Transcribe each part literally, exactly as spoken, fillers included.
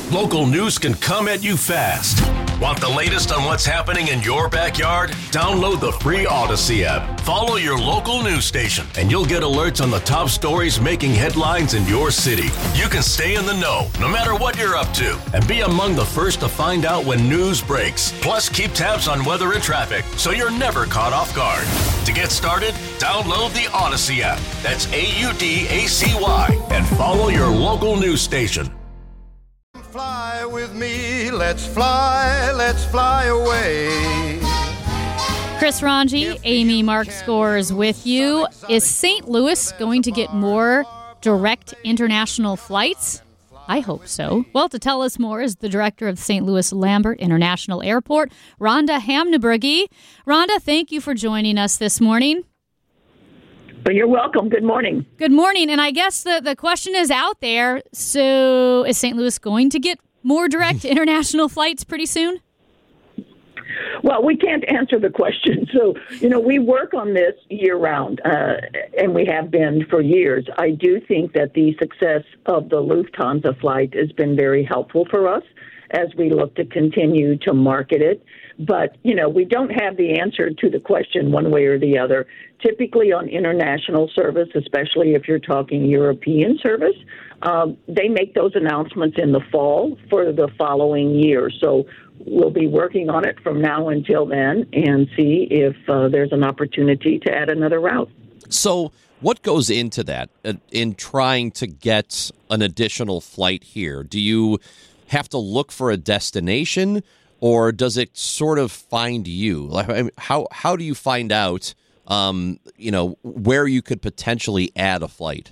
Local news can come at you fast. Want the latest on what's happening in your backyard? Download the free Odyssey app. Follow your local news station, and you'll get alerts on the top stories making headlines in your city. You can stay in the know, no matter what you're up to, and be among the first to find out when news breaks. Plus, keep tabs on weather and traffic, so you're never caught off guard. To get started, download the Odyssey app. That's A U D A C Y, and follow your local news station. Fly with me, let's fly, let's fly away. Chris Ranji, Amy Mark Scores with you. Is Saint Louis going to get more direct international flights? I hope so. Well, to tell us more is the director of Saint Louis Lambert International Airport, Rhonda Hamnebergy. Rhonda, thank you for joining us this morning. Well, you're welcome. Good morning. Good morning. And I guess the, the question is out there. So is Saint Louis going to get more direct international flights pretty soon? Well, we can't answer the question. So, you know, we work on this year-round, uh, and we have been for years. I do think that the success of the Lufthansa flight has been very helpful for us as we look to continue to market it. But, you know, we don't have the answer to the question one way or the other. Typically on international service, especially if you're talking European service, um, they make those announcements in the fall for the following year. So we'll be working on it from now until then and see if uh, there's an opportunity to add another route. So what goes into that uh, in trying to get an additional flight here? Do you have to look for a destination, or does it sort of find you? Like, I mean, how how do you find out, um, you know, where you could potentially add a flight?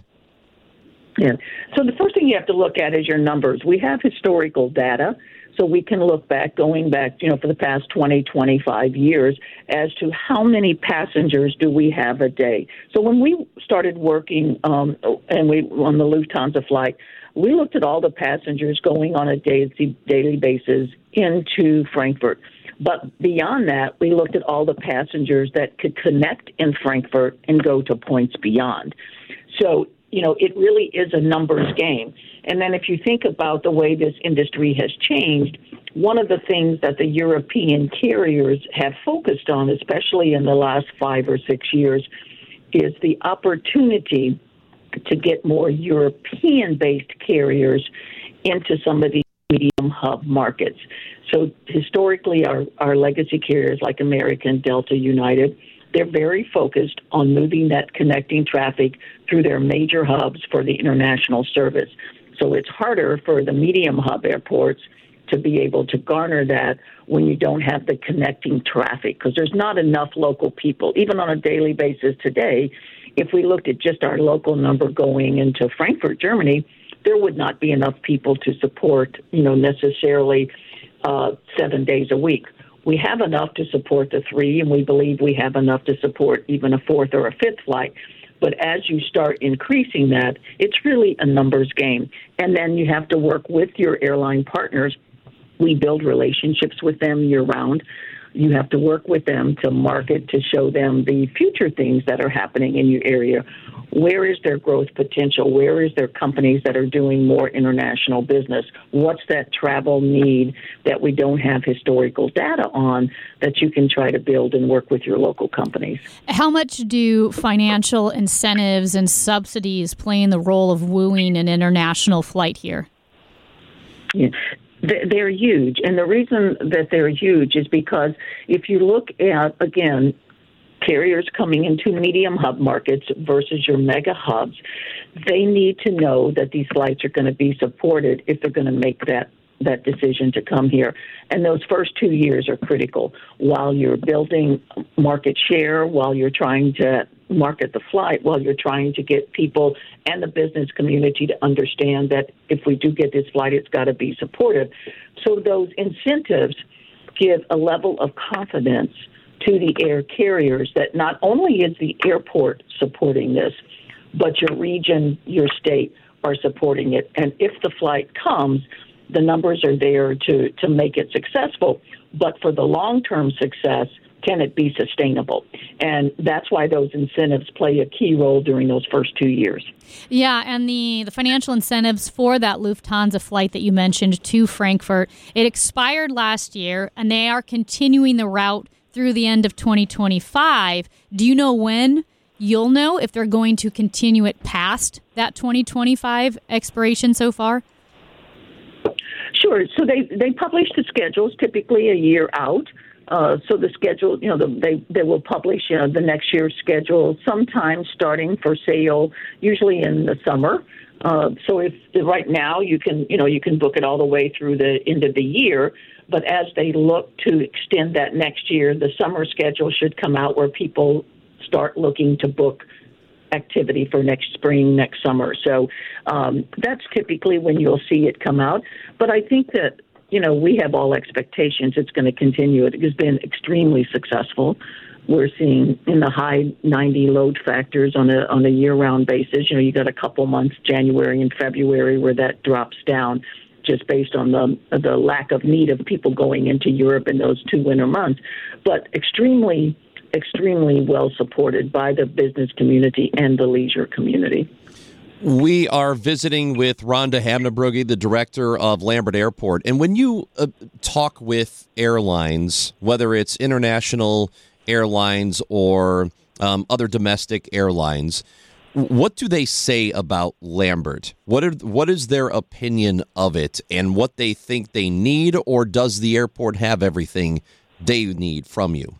Yeah. So the first thing you have to look at is your numbers. We have historical data, so we can look back, going back, you know, for the past twenty, twenty-five years as to how many passengers do we have a day. So when we started working um, and we on the Lufthansa flight, we looked at all the passengers going on a daily, daily basis into Frankfurt. But beyond that, we looked at all the passengers that could connect in Frankfurt and go to points beyond. So, you know, it really is a numbers game. And then if you think about the way this industry has changed, one of the things that the European carriers have focused on, especially in the last five or six years, is the opportunity to get more European-based carriers into some of these medium hub markets. So historically, our, our legacy carriers like American, Delta, United, they're very focused on moving that connecting traffic through their major hubs for the international service. So it's harder for the medium hub airports to be able to garner that when you don't have the connecting traffic, because there's not enough local people. Even on a daily basis today, if we looked at just our local number going into Frankfurt, Germany, there would not be enough people to support, you know, necessarily uh, seven days a week. We have enough to support the three, and we believe we have enough to support even a fourth or a fifth flight. But as you start increasing that, it's really a numbers game. And then you have to work with your airline partners. We build relationships with them year-round. You have to work with them to market, to show them the future things that are happening in your area. Where is their growth potential? Where is there companies that are doing more international business? What's that travel need that we don't have historical data on that you can try to build and work with your local companies? How much do financial incentives and subsidies play in the role of wooing an international flight here? Yeah. They're huge. And the reason that they're huge is because if you look at, again, carriers coming into medium hub markets versus your mega hubs, they need to know that these flights are going to be supported if they're going to make that that decision to come here. And those first two years are critical while you're building market share, while you're trying to market the flight, while you're trying to get people and the business community to understand that if we do get this flight, it's got to be supported. So those incentives give a level of confidence to the air carriers that not only is the airport supporting this, but your region, your state are supporting it. And if the flight comes, the numbers are there to, to make it successful. But for the long-term success, can it be sustainable? And that's why those incentives play a key role during those first two years. Yeah, and the, the financial incentives for that Lufthansa flight that you mentioned to Frankfurt, it expired last year, and they are continuing the route through the end of twenty twenty-five. Do you know when you'll know if they're going to continue it past that twenty twenty-five expiration so far? Sure. So they, they publish the schedules typically a year out. Uh, so the schedule, you know, the, they they will publish you know, the next year's schedule sometime starting for sale, usually in the summer. Uh, so if right now you can, you know, you can book it all the way through the end of the year. But as they look to extend that next year, the summer schedule should come out where people start looking to book activity for next spring, next summer. So um, that's typically when you'll see it come out. But I think that, you know, we have all expectations it's going to continue. It has been extremely successful. We're seeing in the high ninety load factors on a on a year-round basis. You know, you got a couple months, January and February, where that drops down just based on the the lack of need of people going into Europe in those two winter months. But extremely extremely well supported by the business community and the leisure community. We are visiting with Rhonda Hamnabrugge, the director of Lambert Airport. And when you uh, talk with airlines, whether it's international airlines or um, other domestic airlines, what do they say about Lambert? What are what is their opinion of it and what they think they need, or does the airport have everything they need from you?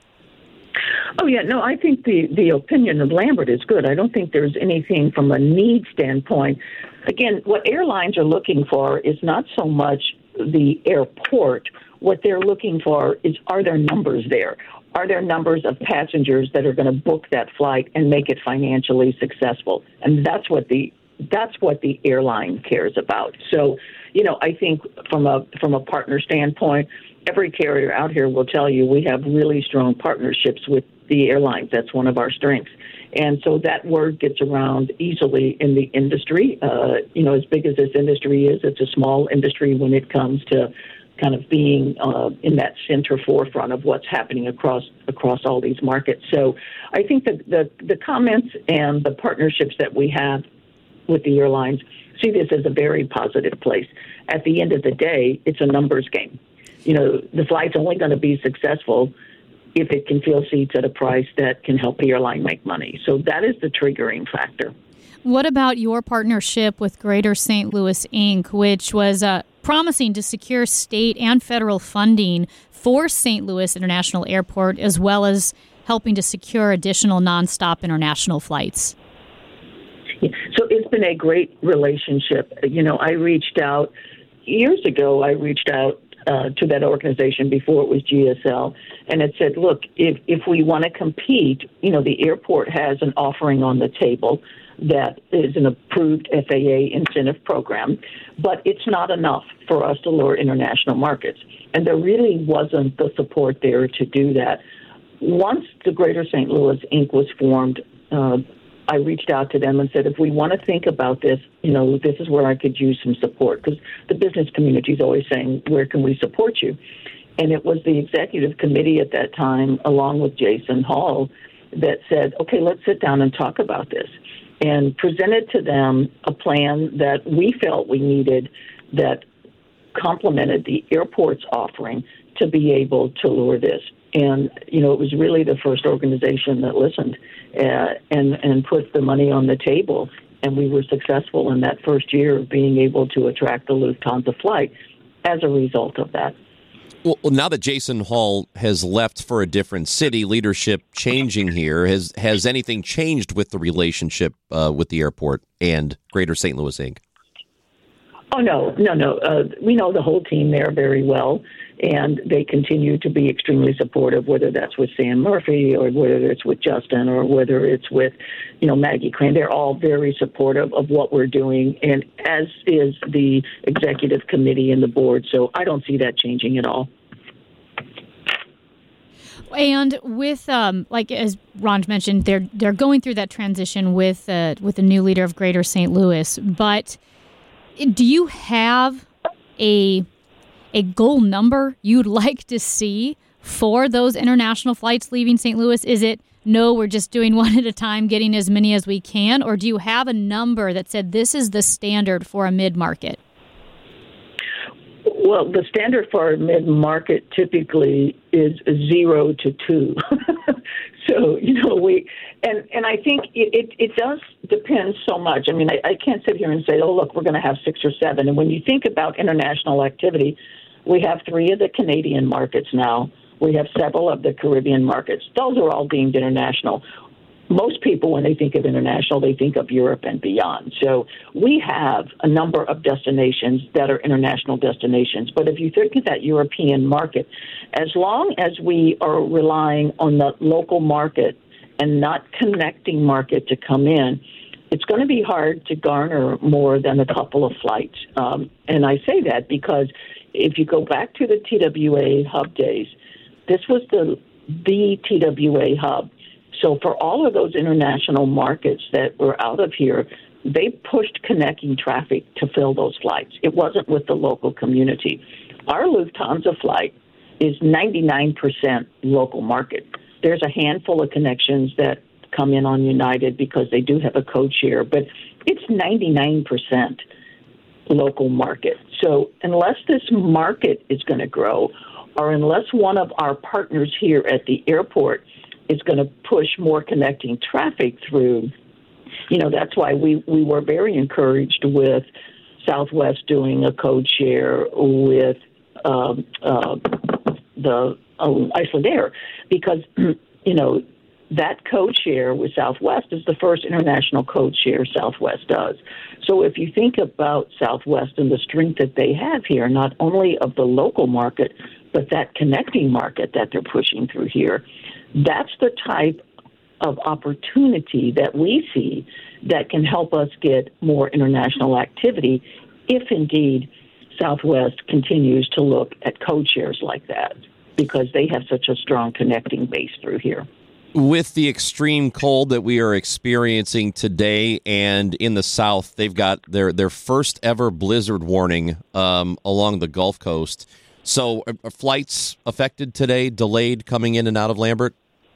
Oh, yeah. No, I think the, the opinion of Lambert is good. I don't think there's anything from a need standpoint. Again, what airlines are looking for is not so much the airport. What they're looking for is, are there numbers there? Are there numbers of passengers that are going to book that flight and make it financially successful? And that's what the that's what the airline cares about. So, you know, I think from a from a partner standpoint, every carrier out here will tell you we have really strong partnerships with the airlines. That's one of our strengths. And so that word gets around easily in the industry. Uh, you know, as big as this industry is, it's a small industry when it comes to kind of being uh, in that center forefront of what's happening across across all these markets. So I think that the, the comments and the partnerships that we have with the airlines see this as a very positive place. At the end of the day, it's a numbers game. You know, the flight's only going to be successful if it can fill seats at a price that can help the airline make money. So that is the triggering factor. What about your partnership with Greater Saint Louis, Incorporated, which was uh, promising to secure state and federal funding for Saint Louis International Airport, as well as helping to secure additional nonstop international flights? Yeah. So it's been a great relationship. You know, I reached out years ago, I reached out Uh, to that organization before it was G S L, and it said, look, if, if we want to compete, you know, the airport has an offering on the table that is an approved F A A incentive program, but it's not enough for us to lure international markets. And there really wasn't the support there to do that. Once the Greater Saint Louis Incorporated was formed, uh, I reached out to them and said, if we want to think about this, you know, this is where I could use some support, because the business community is always saying, where can we support you? And it was the executive committee at that time, along with Jason Hall, that said, okay, let's sit down and talk about this, and presented to them a plan that we felt we needed that complemented the airport's offering to be able to lure this. And, you know, it was really the first organization that listened uh, and, and put the money on the table. And we were successful in that first year of being able to attract the Lufthansa flight as a result of that. Well, now that Jason Hall has left for a different city, leadership changing here, has has anything changed with the relationship uh, with the airport and Greater Saint Louis Incorporated? Oh, no, no, no. Uh, we know the whole team there very well, and they continue to be extremely supportive, whether that's with Sam Murphy or whether it's with Justin or whether it's with, you know, Maggie Crane. They're all very supportive of what we're doing, and as is the executive committee and the board. So I don't see that changing at all. And with, um, like as Ron mentioned, they're they're going through that transition with uh, with the new leader of Greater Saint Louis. But do you have a a goal number you'd like to see for those international flights leaving Saint Louis? Is it, no, we're just doing one at a time, getting as many as we can? Or do you have a number that said this is the standard for a mid-market? Well, the standard for a mid-market typically is zero to two. So, you know, we, and, and I think it, it, it does depend so much. I mean, I, I can't sit here and say, oh, look, we're going to have six or seven. And when you think about international activity, we have three of the Canadian markets now. We have several of the Caribbean markets. Those are all deemed international. Most people, when they think of international, they think of Europe and beyond. So we have a number of destinations that are international destinations. But if you think of that European market, as long as we are relying on the local market and not connecting market to come in, it's going to be hard to garner more than a couple of flights. Um, and I say that because if you go back to the T W A hub days, this was the the T W A hub. So for all of those international markets that were out of here, they pushed connecting traffic to fill those flights. It wasn't with the local community. Our Lufthansa flight is ninety-nine percent local market. There's a handful of connections that come in on United because they do have a code share, but it's ninety-nine percent local market. So unless this market is going to grow, or unless one of our partners here at the airport is going to push more connecting traffic through, you know, that's why we, we were very encouraged with Southwest doing a code share with um, uh, the um, Icelandair, because, you know, that code share with Southwest is the first international code share Southwest does. So if you think about Southwest and the strength that they have here, not only of the local market, but that connecting market that they're pushing through here, that's the type of opportunity that we see that can help us get more international activity if indeed Southwest continues to look at code shares like that, because they have such a strong connecting base through here. With the extreme cold that we are experiencing today, and in the South, they've got their, their first ever blizzard warning um, along the Gulf Coast. So are flights affected today, delayed coming in and out of Lambert?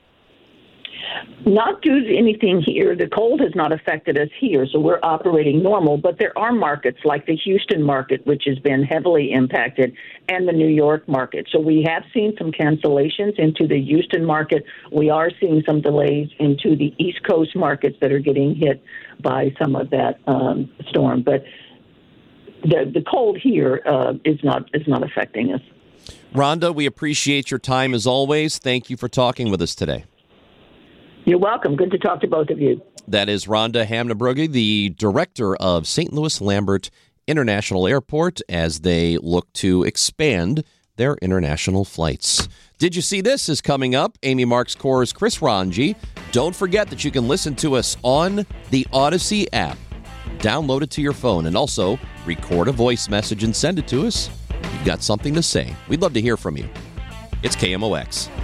Not due to anything here. The cold has not affected us here, so we're operating normal. But there are markets like the Houston market, which has been heavily impacted, and the New York market. So we have seen some cancellations into the Houston market. We are seeing some delays into the East Coast markets that are getting hit by some of that um, storm. But the the cold here uh, is not is not affecting us. Rhonda, we appreciate your time as always. Thank you for talking with us today. You're welcome. Good to talk to both of you. That is Rhonda Hamnabrugge, the director of Saint Louis Lambert International Airport, as they look to expand their international flights. Did You See This is coming up. Amy Marks Core's Chris Ranji. Don't forget that you can listen to us on the Odyssey app. Download it to your phone and also record a voice message and send it to us. You've got something to say. We'd love to hear from you. It's K M O X.